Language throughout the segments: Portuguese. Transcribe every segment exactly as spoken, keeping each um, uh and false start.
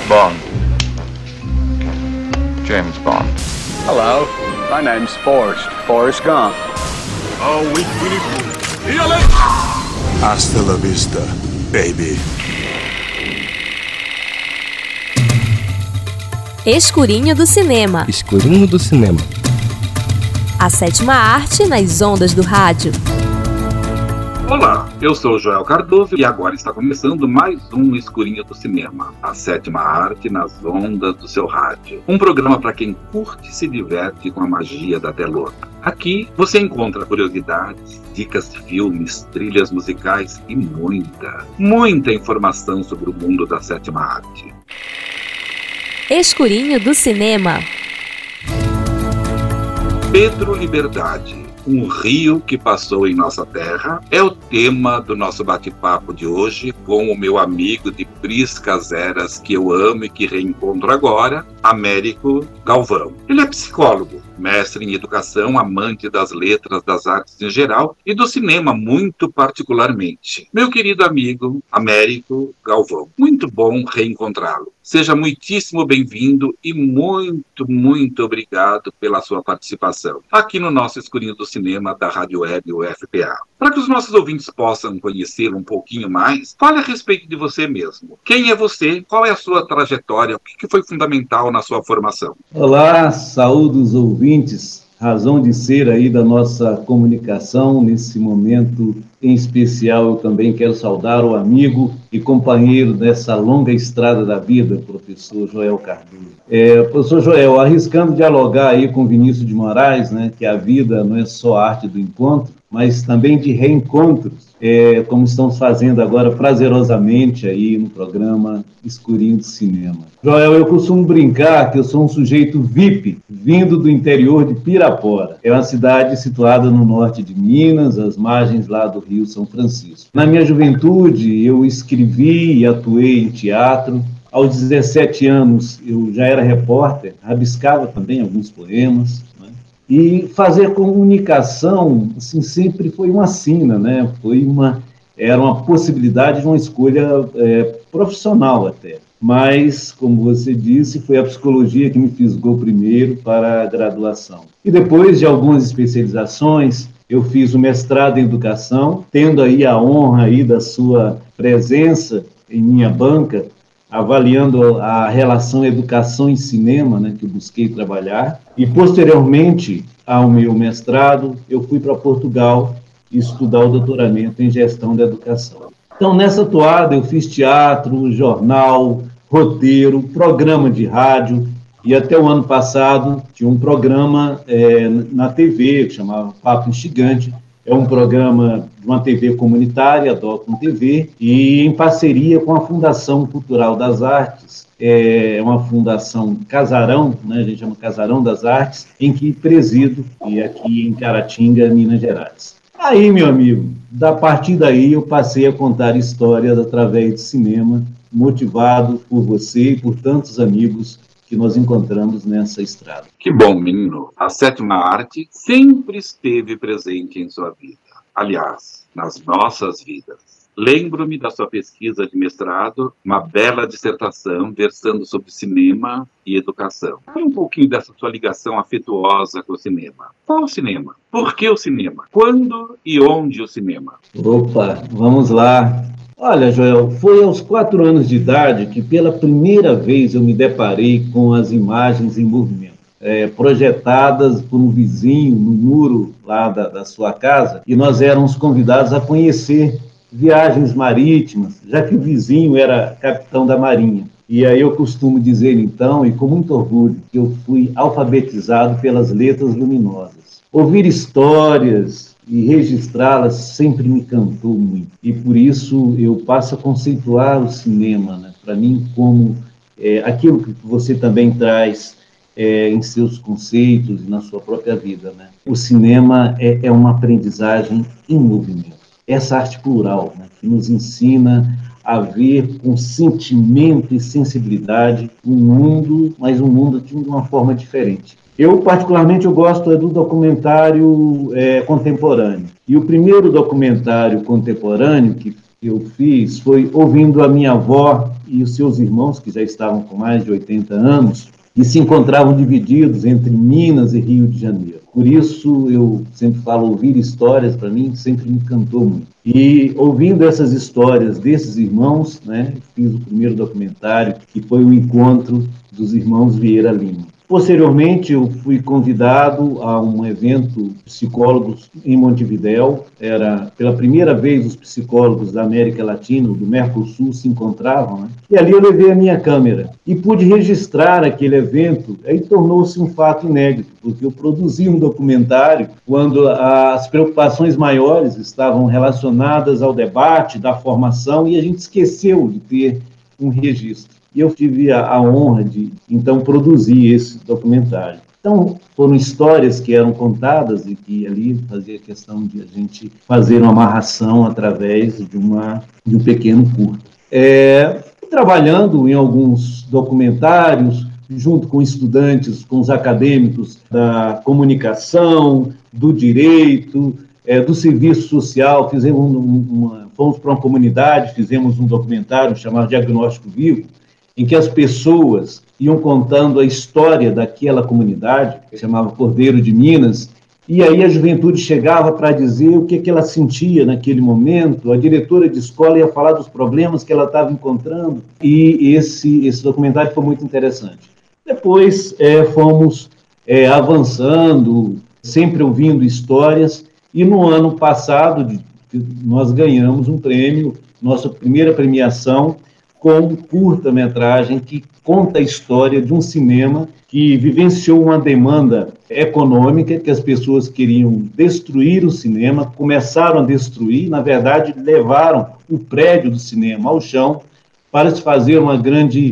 Bond. James Bond. Hello, my name's Forrest, Forrest Gump. Oh, we Winnie. Hasta la vista, baby. Escurinho do Cinema. Escurinho do Cinema. A sétima arte nas ondas do rádio. Olá, eu sou o Joel Cardoso e agora está começando mais um Escurinho do Cinema, a sétima arte nas ondas do seu rádio. Um programa para quem curte e se diverte com a magia da telona. Aqui você encontra curiosidades, dicas de filmes, trilhas musicais e muita, muita informação sobre o mundo da sétima arte. Escurinho do Cinema. Pedro Liberdade, um rio que passou em nossa terra, é o tema do nosso bate-papo de hoje com o meu amigo de priscas eras que eu amo e que reencontro agora, Américo Galvão. Ele é psicólogo, mestre em educação, amante das letras, das artes em geral e do cinema muito particularmente. Meu querido amigo Américo Galvão, muito bom reencontrá-lo. Seja muitíssimo bem-vindo e muito, muito obrigado pela sua participação aqui no nosso Escurinho do Cinema da Rádio Web U F P A. Para que os nossos ouvintes possam conhecê-lo um pouquinho mais, fale a respeito de você mesmo. Quem é você? Qual é a sua trajetória? O que foi fundamental na sua formação? Olá, saúdo os ouvintes. Razão de ser aí da nossa comunicação nesse momento em especial. Eu também quero saudar o amigo e companheiro dessa longa estrada da vida, professor Joel Cardoso. É, professor Joel, arriscando dialogar aí com Vinícius de Moraes, né, que a vida não é só a arte do encontro, mas também de reencontros, é, como estamos fazendo agora prazerosamente aí no programa Escurinho do Cinema. Joel, eu costumo brincar que eu sou um sujeito V I P, vindo do interior de Pirapora. É uma cidade situada no norte de Minas, às margens lá do Rio São Francisco. Na minha juventude, eu escrevi e atuei em teatro. Aos dezessete anos, eu já era repórter, rabiscava também alguns poemas. E fazer comunicação, assim, sempre foi uma sina, né? Foi uma, era uma possibilidade de uma escolha é, profissional até. Mas, como você disse, foi a psicologia que me fisgou primeiro para a graduação. E depois de algumas especializações, eu fiz o mestrado em educação, tendo aí a honra aí da sua presença em minha banca, avaliando a relação educação e cinema, né, que eu busquei trabalhar. E, posteriormente ao meu mestrado, eu fui para Portugal estudar o doutoramento em gestão da educação. Então, nessa toada, eu fiz teatro, jornal, roteiro, programa de rádio, e até o ano passado tinha um programa é, na T V, que chamava Papo Instigante. É um programa de uma T V comunitária, a Docum T V, e em parceria com a Fundação Cultural das Artes, é uma fundação Casarão, né, a gente chama Casarão das Artes, em que presido, e aqui em Caratinga, Minas Gerais. Aí, meu amigo, da partir daí eu passei a contar histórias através de cinema, motivado por você e por tantos amigos que nós encontramos nessa estrada. Que bom, menino. A sétima arte sempre esteve presente em sua vida. Aliás, nas nossas vidas. Lembro-me da sua pesquisa de mestrado, uma bela dissertação versando sobre cinema e educação. Fala um pouquinho dessa sua ligação afetuosa com o cinema. Qual o cinema? Por que o cinema? Quando e onde o cinema? Opa, vamos lá. Olha, Joel, foi aos quatro anos de idade que pela primeira vez eu me deparei com as imagens em movimento, é, projetadas por um vizinho no muro lá da, da sua casa, e nós éramos convidados a conhecer viagens marítimas, já que o vizinho era capitão da Marinha. E aí eu costumo dizer, então, e com muito orgulho, que eu fui alfabetizado pelas letras luminosas. Ouvir histórias e registrá-las sempre me encantou muito. E por isso eu passo a conceituar o cinema, né, para mim, como é, aquilo que você também traz é, em seus conceitos e na sua própria vida, né? O cinema é, é uma aprendizagem em movimento. Essa arte plural, né, que nos ensina a ver com sentimento e sensibilidade um mundo, mas um mundo de uma forma diferente. Eu, particularmente, eu gosto é, do documentário é, contemporâneo. E o primeiro documentário contemporâneo que eu fiz foi ouvindo a minha avó e os seus irmãos, que já estavam com mais de oitenta anos, e se encontravam divididos entre Minas e Rio de Janeiro. Por isso, eu sempre falo, ouvir histórias, para mim, sempre me encantou muito. E ouvindo essas histórias desses irmãos, né, fiz o primeiro documentário, que foi o encontro dos irmãos Vieira Lima. Posteriormente, eu fui convidado a um evento de psicólogos em Montevidéu. Era, pela primeira vez, os psicólogos da América Latina, do Mercosul, se encontravam, né? E ali eu levei a minha câmera e pude registrar aquele evento. Aí tornou-se um fato inédito, porque eu produzi um documentário quando as preocupações maiores estavam relacionadas ao debate, da formação, e a gente esqueceu de ter um registro. E eu tive a, a honra de, então, produzir esse documentário. Então, foram histórias que eram contadas e que ali fazia questão de a gente fazer uma amarração através de, uma, de um pequeno curto. É, trabalhando em alguns documentários, junto com estudantes, com os acadêmicos da comunicação, do direito, é, do serviço social, fizemos uma, fomos para uma comunidade, fizemos um documentário chamado Diagnóstico Vivo, em que as pessoas iam contando a história daquela comunidade, que chamava Cordeiro de Minas, e aí a juventude chegava para dizer o que, que ela sentia naquele momento, a diretora de escola ia falar dos problemas que ela estava encontrando, e esse, esse documentário foi muito interessante. Depois é, fomos é, avançando, sempre ouvindo histórias, e no ano passado de, nós ganhamos um prêmio, nossa primeira premiação, com curta-metragem que conta a história de um cinema que vivenciou uma demanda econômica, que as pessoas queriam destruir o cinema, começaram a destruir, na verdade, levaram o prédio do cinema ao chão para se fazer uma grande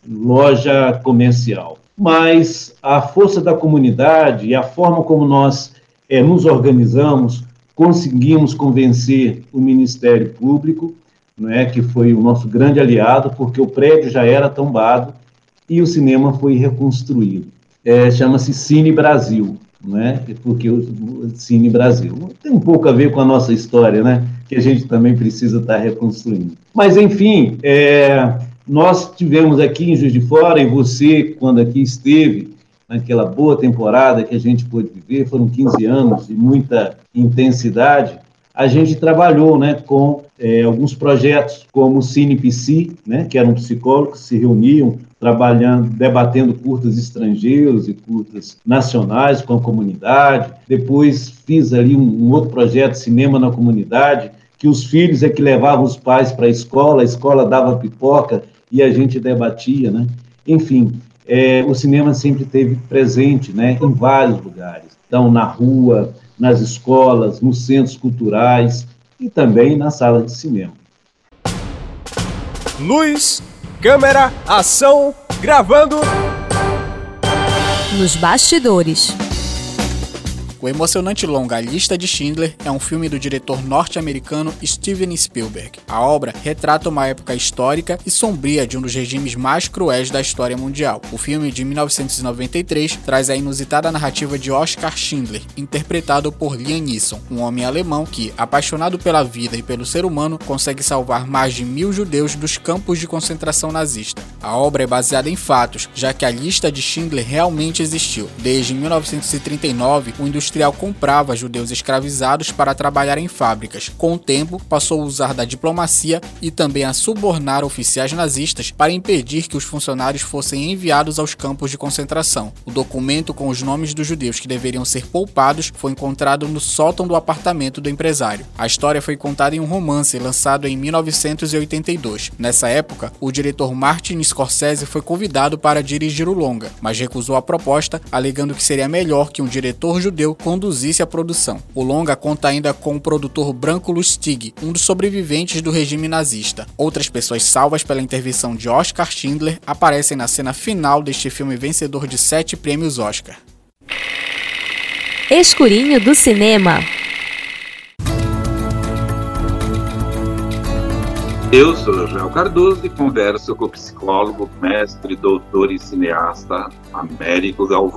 loja comercial. Mas a força da comunidade e a forma como nós é, nos organizamos, conseguimos convencer o Ministério Público, não é, que foi o nosso grande aliado, porque o prédio já era tombado e o cinema foi reconstruído. É, chama-se Cine Brasil, não é? Porque o, o Cine Brasil tem um pouco a ver com a nossa história, né? Que a gente também precisa estar reconstruindo. Mas, enfim, é, nós tivemos aqui em Juiz de Fora, e você, quando aqui esteve, naquela boa temporada que a gente pôde viver, foram quinze anos de muita intensidade, a gente trabalhou, né, com é, alguns projetos, como o Cine P C, né, que eram psicólogos que se reuniam, trabalhando, debatendo curtas estrangeiros e curtas nacionais com a comunidade. Depois fiz ali um, um outro projeto, Cinema na Comunidade, que os filhos é que levavam os pais para a escola, a escola dava pipoca e a gente debatia, né? Enfim, é, o cinema sempre esteve presente, né, em vários lugares. Então, na rua, nas escolas, nos centros culturais e também na sala de cinema. Luz, câmera, ação, gravando. Nos bastidores. O emocionante longa A Lista de Schindler é um filme do diretor norte-americano Steven Spielberg. A obra retrata uma época histórica e sombria de um dos regimes mais cruéis da história mundial. O filme, de mil novecentos e noventa e três, traz a inusitada narrativa de Oskar Schindler, interpretado por Liam Neeson, um homem alemão que, apaixonado pela vida e pelo ser humano, consegue salvar mais de mil judeus dos campos de concentração nazista. A obra é baseada em fatos, já que a Lista de Schindler realmente existiu. Desde mil novecentos e trinta e nove, o industrial comprava judeus escravizados para trabalhar em fábricas. Com o tempo, passou a usar da diplomacia e também a subornar oficiais nazistas para impedir que os funcionários fossem enviados aos campos de concentração. O documento com os nomes dos judeus que deveriam ser poupados foi encontrado no sótão do apartamento do empresário. A história foi contada em um romance lançado em mil novecentos e oitenta e dois. Nessa época, o diretor Martin Scorsese foi convidado para dirigir o longa, mas recusou a proposta, alegando que seria melhor que um diretor judeu conduzisse a produção. O longa conta ainda com o produtor Branko Lustig, um dos sobreviventes do regime nazista. Outras pessoas salvas pela intervenção de Oskar Schindler aparecem na cena final deste filme vencedor de sete prêmios Oscar. Escurinho do cinema. Eu sou Joel Cardoso e converso com o psicólogo, mestre, doutor e cineasta Américo Galvão.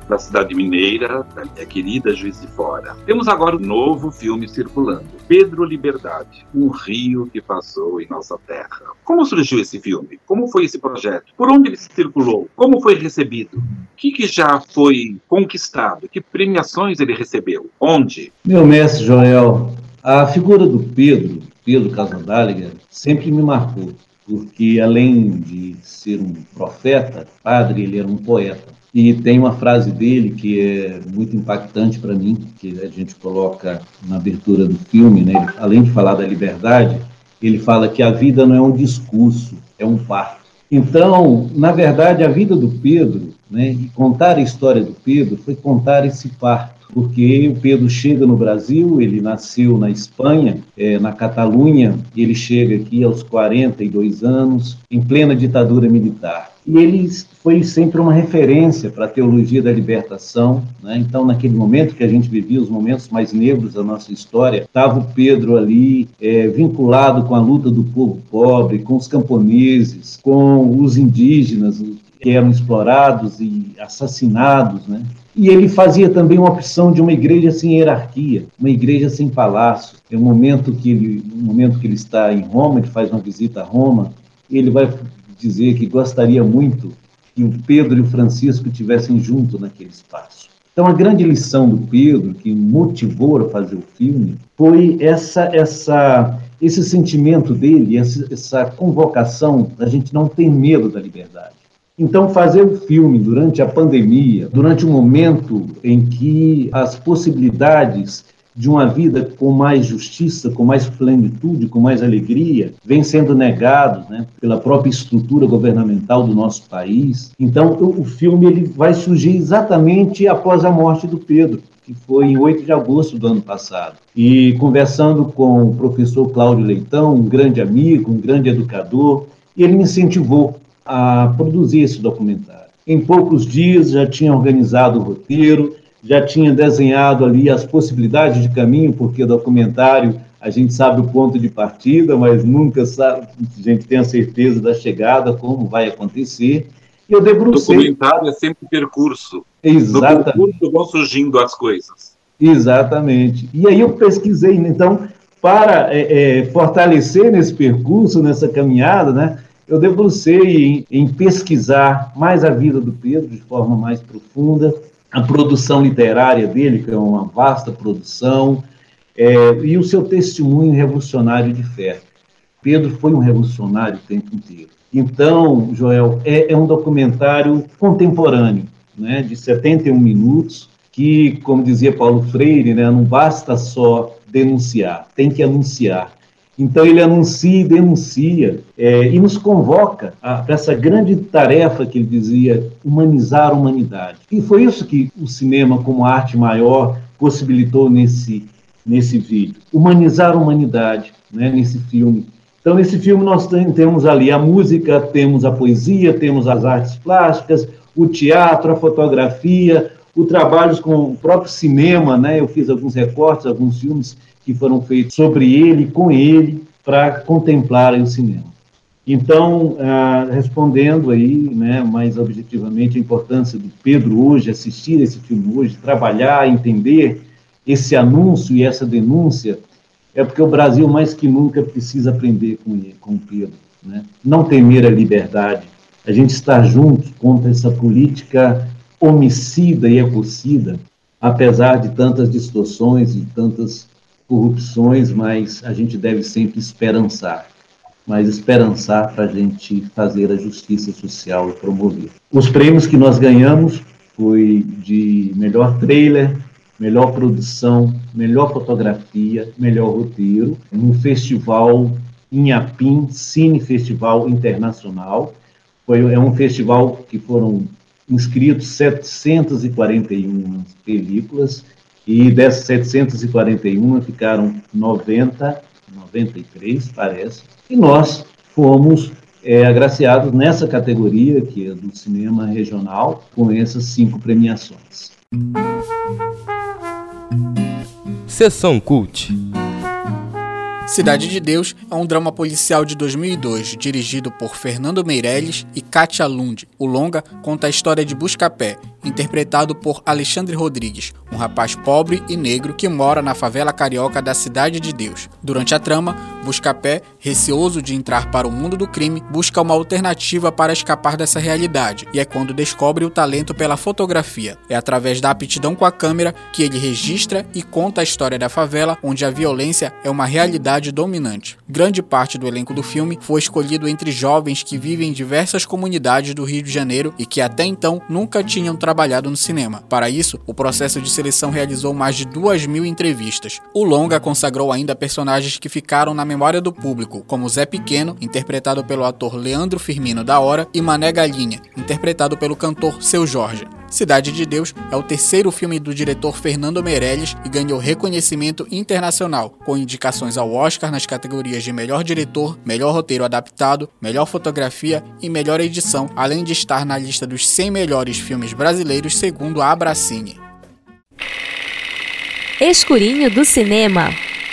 da cidade mineira, da minha querida Juiz de Fora. Temos agora um novo filme circulando, Pedro Liberdade, um rio que passou em nossa terra. Como surgiu esse filme? Como foi esse projeto? Por onde ele circulou? Como foi recebido? O que, que já foi conquistado? Que premiações ele recebeu? Onde? Meu mestre Joel, a figura do Pedro, Pedro Casandáliga, sempre me marcou, porque além de ser um profeta, padre, ele era um poeta. E tem uma frase dele que é muito impactante para mim, que a gente coloca na abertura do filme, né? Ele, além de falar da liberdade, ele fala que a vida não é um discurso, é um parto. Então, na verdade, a vida do Pedro, né, e contar a história do Pedro foi contar esse parto, porque o Pedro chega no Brasil, ele nasceu na Espanha, é, na Catalunha, e ele chega aqui aos quarenta e dois anos, em plena ditadura militar. E ele foi sempre uma referência para a teologia da libertação, né? Então, naquele momento que a gente vivia, os momentos mais negros da nossa história, estava o Pedro ali, é, vinculado com a luta do povo pobre, com os camponeses, com os indígenas, que eram explorados e assassinados, né? E ele fazia também uma opção de uma igreja sem hierarquia, uma igreja sem palácio. É um momento que ele, um momento que ele está em Roma, ele faz uma visita a Roma, ele vai dizer que gostaria muito que o Pedro e o Francisco estivessem juntos naquele espaço. Então, a grande lição do Pedro, que motivou a fazer o filme, foi essa, essa, esse sentimento dele, essa, essa convocação da gente não ter medo da liberdade. Então, fazer o filme durante a pandemia, durante um momento em que as possibilidades de uma vida com mais justiça, com mais plenitude, com mais alegria, vem sendo negados, né, pela própria estrutura governamental do nosso país. Então, o, o filme ele vai surgir exatamente após a morte do Pedro, que foi em oito de agosto do ano passado. E conversando com o professor Cláudio Leitão, um grande amigo, um grande educador, ele me incentivou a produzir esse documentário. Em poucos dias já tinha organizado o roteiro, já tinha desenhado ali as possibilidades de caminho, porque documentário a gente sabe o ponto de partida, mas nunca sabe, a gente tem a certeza da chegada, como vai acontecer. E eu debrucei... Documentário é sempre percurso. Exatamente. No percurso vão surgindo as coisas. Exatamente. E aí eu pesquisei, então, para é, é, fortalecer nesse percurso, nessa caminhada, né, eu debrucei em, em pesquisar mais a vida do Pedro de forma mais profunda, a produção literária dele, que é uma vasta produção, é, e o seu testemunho revolucionário de fé. Pedro foi um revolucionário o tempo inteiro. Então, Joel, é, é um documentário contemporâneo, né, de setenta e um minutos, que, como dizia Paulo Freire, né, não basta só denunciar, tem que anunciar. Então, ele anuncia e denuncia, é, e nos convoca para essa grande tarefa que ele dizia, humanizar a humanidade. E foi isso que o cinema, como arte maior, possibilitou nesse, nesse vídeo. Humanizar a humanidade, né, nesse filme. Então, nesse filme nós tem, temos ali a música, temos a poesia, temos as artes plásticas, o teatro, a fotografia, o trabalho com o próprio cinema, né? Eu fiz alguns recortes, alguns filmes que foram feitos sobre ele, com ele, para contemplar o cinema. Então, ah, respondendo aí, né, mais objetivamente, a importância do Pedro hoje, assistir esse filme hoje, trabalhar, entender esse anúncio e essa denúncia, é porque o Brasil, mais que nunca, precisa aprender com ele, com o Pedro, né? Não temer a liberdade, a gente estar juntos contra essa política homicida e ecocida, apesar de tantas distorções e tantas corrupções, mas a gente deve sempre esperançar, mas esperançar para a gente fazer a justiça social e promover. Os prêmios que nós ganhamos foi de melhor trailer, melhor produção, melhor fotografia, melhor roteiro, no festival Inhapim, Cine Festival Internacional. Foi, é um festival que foram inscritos setecentas e quarenta e uma películas, e dessas setecentas e quarenta e uma ficaram noventa, noventa e três, parece, e nós fomos é, agraciados nessa categoria, que é do cinema regional, com essas cinco premiações. Sessão Cult. Cidade de Deus é um drama policial de dois mil e dois, dirigido por Fernando Meirelles e Kátia Lund. O longa conta a história de Buscapé, interpretado por Alexandre Rodrigues, um rapaz pobre e negro que mora na favela carioca da Cidade de Deus. Durante a trama, Buscapé, receoso de entrar para o mundo do crime, busca uma alternativa para escapar dessa realidade, e é quando descobre o talento pela fotografia. É através da aptidão com a câmera que ele registra e conta a história da favela, onde a violência é uma realidade dominante. Grande parte do elenco do filme foi escolhido entre jovens que vivem em diversas comunidades do Rio de Janeiro e que até então nunca tinham trabalhado no cinema. Para isso, o processo de seleção realizou mais de duas mil entrevistas. O longa consagrou ainda personagens que ficaram na memória do público, como Zé Pequeno, interpretado pelo ator Leandro Firmino da Hora, e Mané Galinha, interpretado pelo cantor Seu Jorge. Cidade de Deus é o terceiro filme do diretor Fernando Meirelles e ganhou reconhecimento internacional, com indicações ao Oscar nas categorias de melhor diretor, melhor roteiro adaptado, melhor fotografia e melhor edição, além de estar na lista dos cem melhores filmes brasileiros segundo a Abracine. Escurinho do cinema.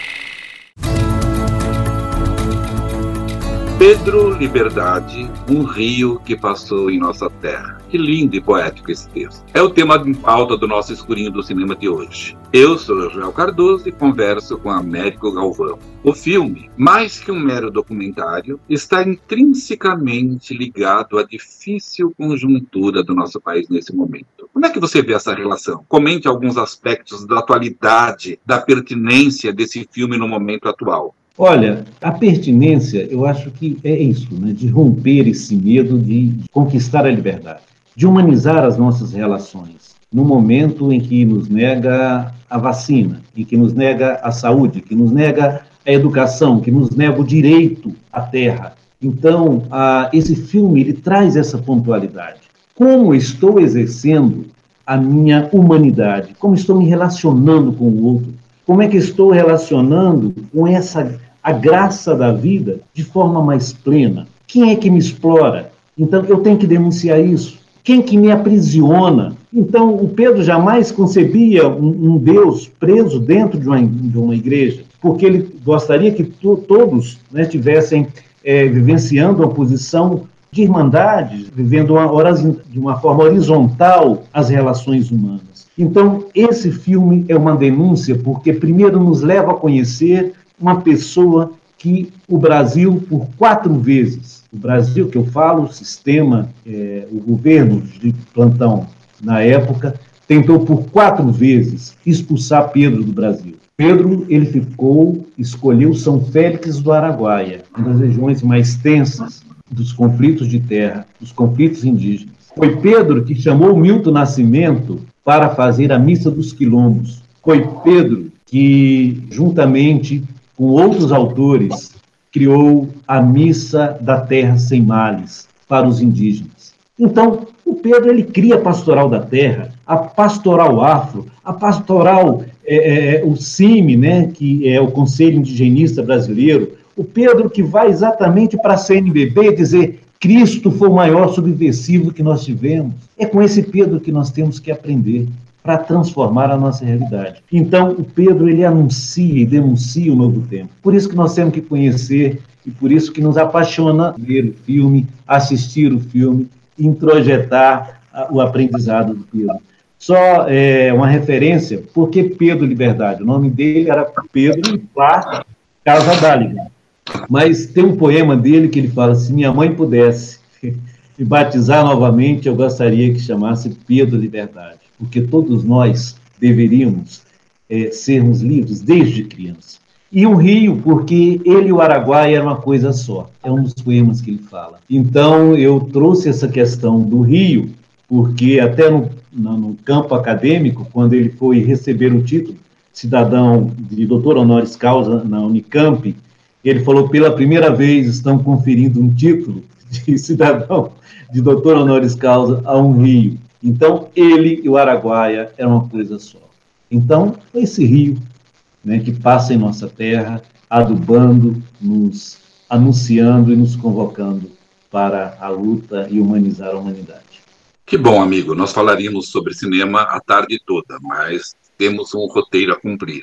Pedro Liberdade, um rio que passou em nossa terra. Que lindo e poético esse texto. É o tema em pauta do nosso Escurinho do Cinema de hoje. Eu sou Joel Cardoso e converso com Américo Galvão. O filme, mais que um mero documentário, está intrinsecamente ligado à difícil conjuntura do nosso país nesse momento. Como é que você vê essa relação? Comente alguns aspectos da atualidade, da pertinência desse filme no momento atual. Olha, a pertinência, eu acho que é isso, né? De romper esse medo de conquistar a liberdade, de humanizar as nossas relações, no momento em que nos nega a vacina, em que nos nega a saúde, que nos nega a educação, que nos nega o direito à terra. Então, a, esse filme, ele traz essa pontualidade. Como estou exercendo a minha humanidade? Como estou me relacionando com o outro? Como é que estou relacionando com essa a graça da vida de forma mais plena? Quem é que me explora? Então, eu tenho que denunciar isso. Quem que me aprisiona? Então, o Pedro jamais concebia um, um Deus preso dentro de uma, de uma igreja, porque ele gostaria que to, todos né, tivessem é, vivenciando uma posição de irmandade, vivendo uma, de uma forma horizontal as relações humanas. Então, esse filme é uma denúncia, porque primeiro nos leva a conhecer uma pessoa que o Brasil, por quatro vezes, o Brasil que eu falo, o sistema, é, o governo de plantão na época, tentou por quatro vezes expulsar Pedro do Brasil. Pedro, ele ficou, escolheu São Félix do Araguaia, uma das regiões mais tensas dos conflitos de terra, dos conflitos indígenas. Foi Pedro que chamou Milton Nascimento para fazer a Missa dos Quilombos. Foi Pedro que, juntamente com outros autores, criou a Missa da Terra Sem Males para os indígenas. Então, o Pedro, ele cria a Pastoral da Terra, a Pastoral Afro, a Pastoral, é, é, o C I M, né, que é o Conselho Indigenista Brasileiro. O Pedro que vai exatamente para a C N B B dizer: Cristo foi o maior subversivo que nós tivemos. É com esse Pedro que nós temos que aprender para transformar a nossa realidade. Então, o Pedro, ele anuncia e denuncia o novo tempo. Por isso que nós temos que conhecer e por isso que nos apaixona ver o filme, assistir o filme, introjetar o aprendizado do Pedro. Só é, uma referência, por que Pedro Liberdade? O nome dele era Pedro Plá Casa d'Áliga. Mas tem um poema dele que ele fala: se minha mãe pudesse me batizar novamente, eu gostaria que chamasse Pedro Liberdade, porque todos nós deveríamos é, sermos livres desde criança. E o rio, porque ele e o Araguaia era uma coisa só, é um dos poemas que ele fala. Então, eu trouxe essa questão do rio, porque até no, no, no campo acadêmico, quando ele foi receber o título cidadão de doutor honoris causa na Unicamp, ele falou: pela primeira vez estão conferindo um título de cidadão de doutor honoris causa a um rio. Então, ele e o Araguaia eram uma coisa só. Então, esse rio, né, que passa em nossa terra, adubando, nos anunciando e nos convocando para a luta e humanizar a humanidade. Que bom, amigo. Nós falaríamos sobre cinema a tarde toda, mas temos um roteiro a cumprir.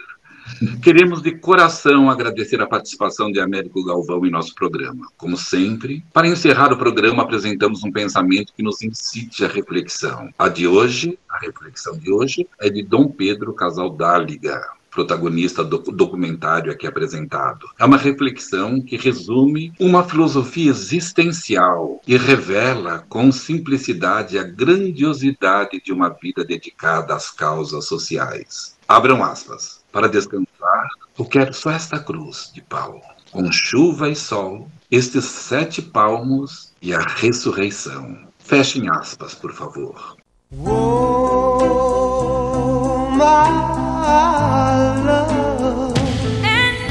Queremos de coração agradecer a participação de Américo Galvão em nosso programa. Como sempre, para encerrar o programa, apresentamos um pensamento que nos incite à reflexão. A de hoje, a reflexão de hoje, é de Dom Pedro Casaldáliga, protagonista do documentário aqui apresentado. É uma reflexão que resume uma filosofia existencial e revela com simplicidade a grandiosidade de uma vida dedicada às causas sociais. Abram aspas. Para descansar, eu quero só esta cruz de pau, com chuva e sol, estes sete palmos e a ressurreição. Fechem aspas, por favor. Oh, my love. And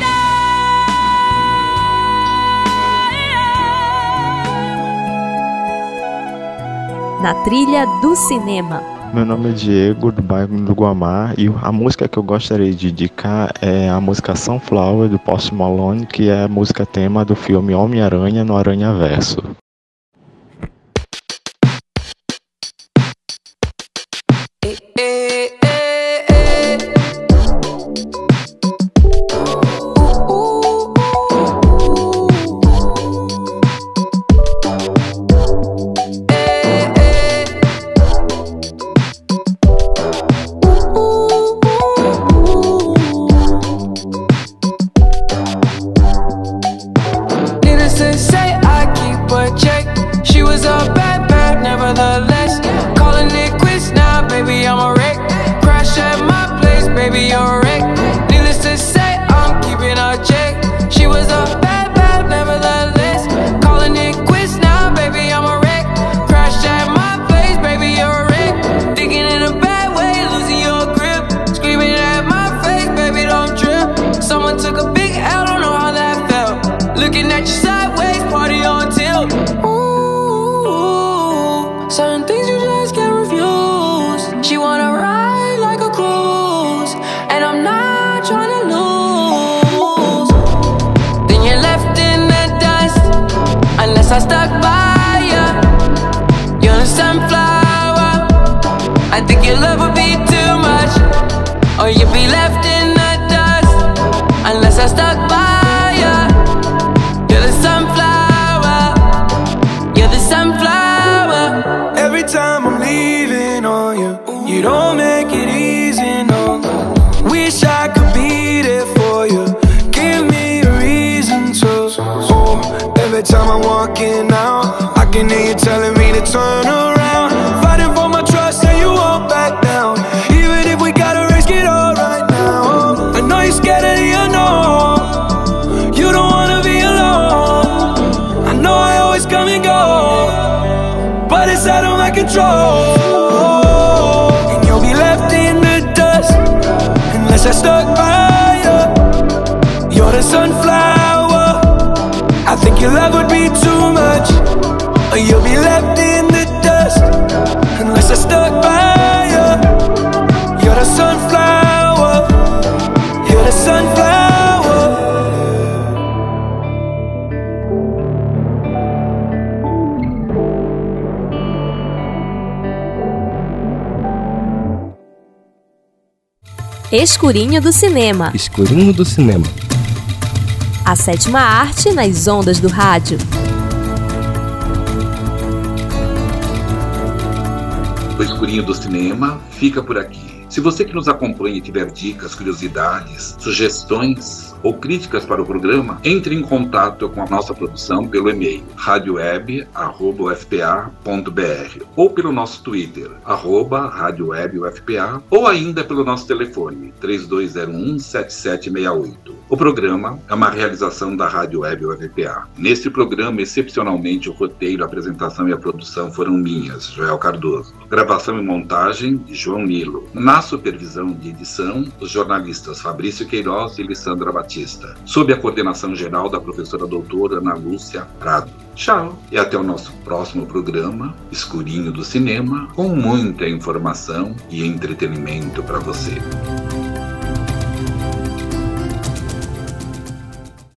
I... Na trilha do cinema. Meu nome é Diego, do bairro do Guamá, e a música que eu gostaria de indicar é a música Sunflower, do Post Malone, que é a música tema do filme Homem-Aranha no Aranhaverso. Escurinho do cinema. Escurinho do cinema. A sétima arte nas ondas do rádio. O Escurinho do Cinema fica por aqui. Se você que nos acompanha tiver dicas, curiosidades, sugestões ou críticas para o programa, entre em contato com a nossa produção pelo e-mail radioweb arroba u f p a ponto b r ou pelo nosso Twitter, arroba radiowebufpa, ou ainda pelo nosso telefone, três dois zero um, sete sete seis oito. O programa é uma realização da Rádio Web U F P A. Neste programa, excepcionalmente, o roteiro, a apresentação e a produção foram minhas, Joel Cardoso. Gravação e montagem, de João Nilo. Na supervisão de edição, os jornalistas Fabrício Queiroz e Lissandra Batista, sob a coordenação geral da professora doutora Ana Lúcia Prado. Tchau e até o nosso próximo programa, Escurinho do Cinema, com muita informação e entretenimento para você.